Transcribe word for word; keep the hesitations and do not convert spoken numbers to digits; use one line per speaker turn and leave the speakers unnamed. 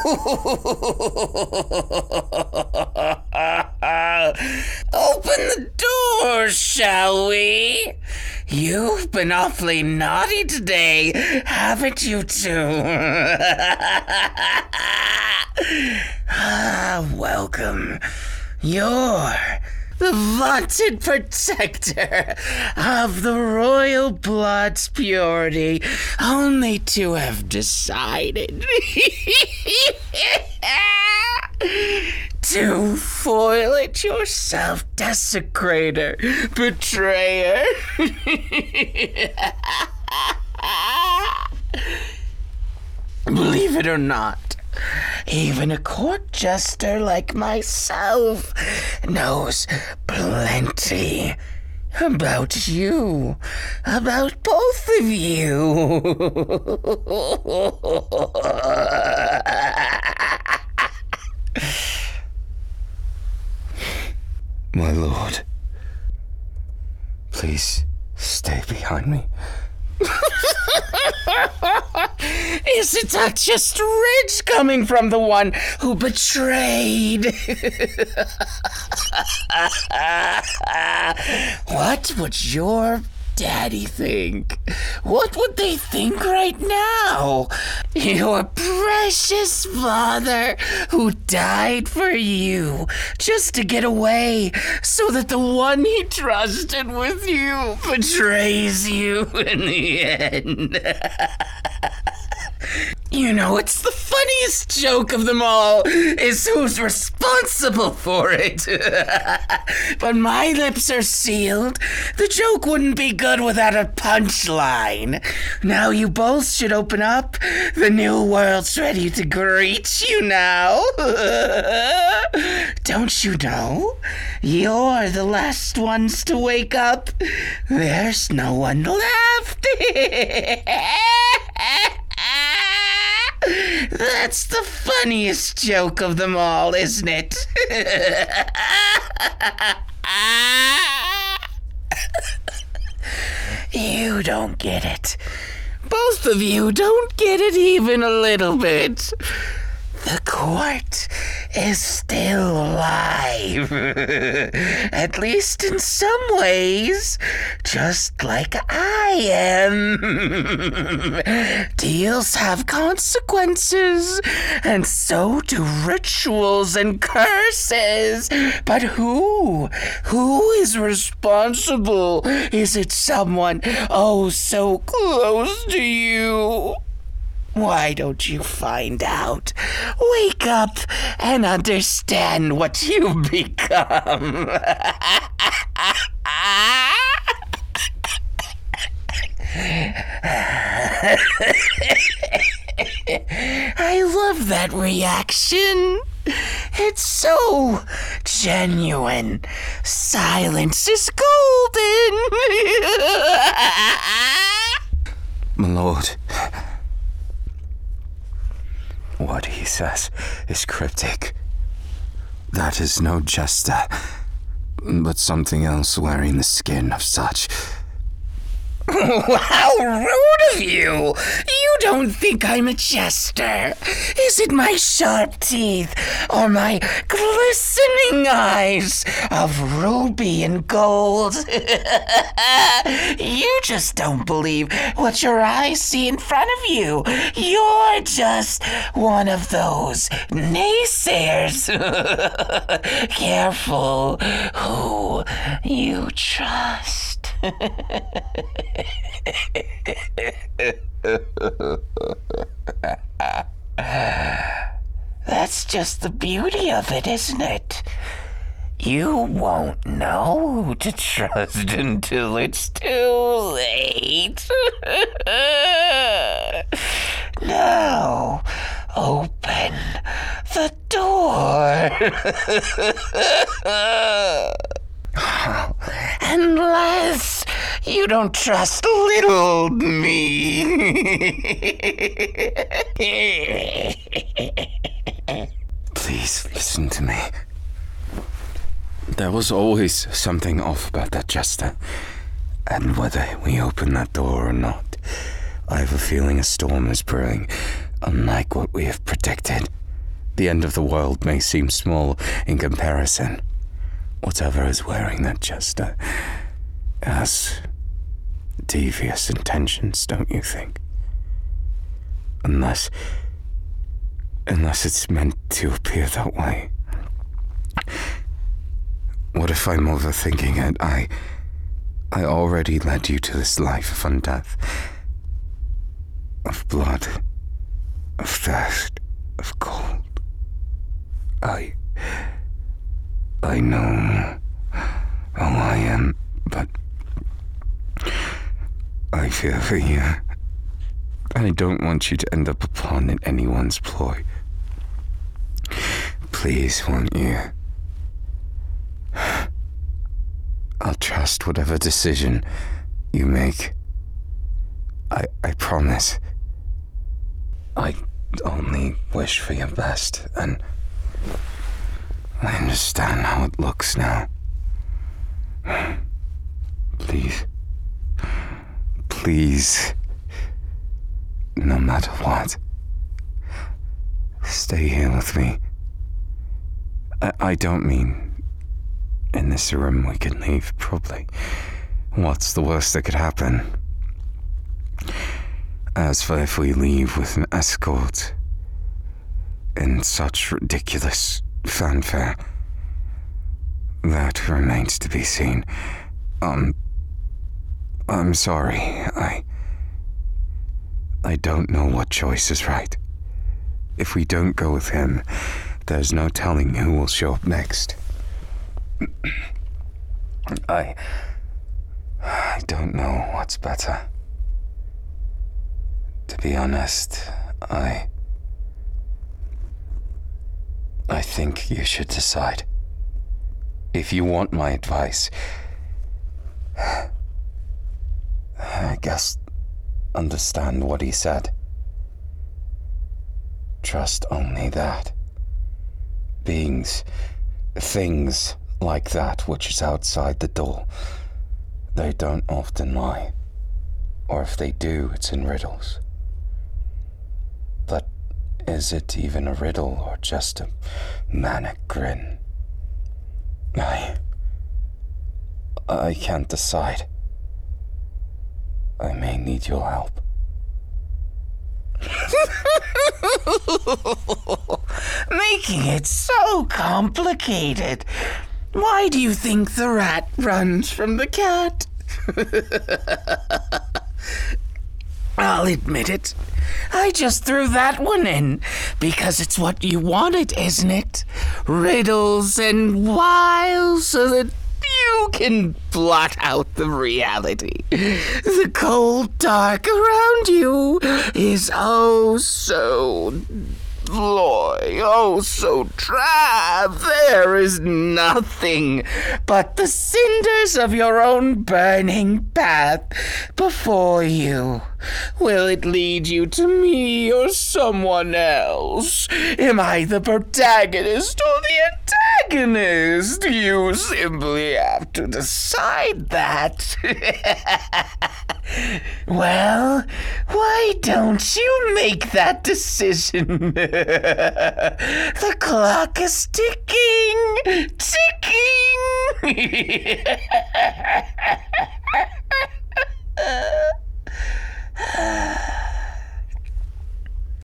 Open the door, shall we? You've been awfully naughty today, haven't you two? Ah, welcome. You're the vaunted protector of the royal blood's purity, only to have decided to foil it yourself, desecrator, betrayer. Believe it or not, even a court jester like myself knows plenty about you, about both of you.
My lord, please stay behind me.
Isn't that just rage coming from the one who betrayed? What would your daddy think? What would they think right now? Your precious father who died for you just to get away so that the one he trusted with you betrays you in the end. You know, it's the funniest joke of them all is who's responsible for it. But my lips are sealed. The joke wouldn't be good without a punchline. Now you both should open up. The new world's ready to greet you now. Don't you know? You're the last ones to wake up. There's no one left. That's the funniest joke of them all, isn't it? You don't get it. Both of you don't get it even a little bit. The court is still alive. At least in some ways. Just like I am. Deals have consequences, and so do rituals and curses. But who? Who is responsible? Is it someone oh so close to you? Why don't you find out? Wake up and understand what you've become. I love that reaction. It's so genuine. Silence is golden.
My lord, what he says is cryptic. That is no jester, but something else wearing the skin of such.
How rude of you! You don't think I'm a jester. Is it my sharp teeth or my glistening eyes of ruby and gold? You just don't believe what your eyes see in front of you. You're just one of those naysayers. Careful who you trust. That's just the beauty of it, isn't it? You won't know who to trust until it's too late. Now, open the door. Unless you don't trust little me.
Please listen to me. There was always something off about that jester. And whether we open that door or not, I have a feeling a storm is brewing, unlike what we have predicted. The end of the world may seem small in comparison. Whatever is wearing that jester has devious intentions, don't you think? Unless... unless it's meant to appear that way. What if I'm overthinking it? I... I already led you to this life of undeath. Of blood. Of thirst. Of cold. I... I know who I am, but I fear for you. I don't want you to end up a pawn in anyone's ploy. Please, won't you? I'll trust whatever decision you make. I I promise. I only wish for your best, and I understand how it looks now. Please. Please. No matter what. Stay here with me. I, I don't mean in this room we can leave, probably. What's the worst that could happen? As for if we leave with an escort in such ridiculous fanfare, that remains to be seen. Um, I'm sorry, I... I don't know what choice is right. If we don't go with him, there's no telling who will show up next. I... I don't know what's better. To be honest, I... I think you should decide. If you want my advice, I guess understand what he said. Trust only that. Beings, things like that which is outside the door, they don't often lie. Or if they do, it's in riddles. But is it even a riddle or just a manic grin? I... I can't decide. I may need your help.
Making it so complicated. Why do you think the rat runs from the cat? I'll admit it. I just threw that one in because it's what you wanted, isn't it? Riddles and wiles so that you can blot out the reality. The cold dark around you is oh so Loy, oh so drab. There is nothing but the cinders of your own burning path before you. Will it lead you to me or someone else? Am I the protagonist or the antagonist? You simply have to decide that. Well, why don't you make that decision? The clock is ticking, ticking.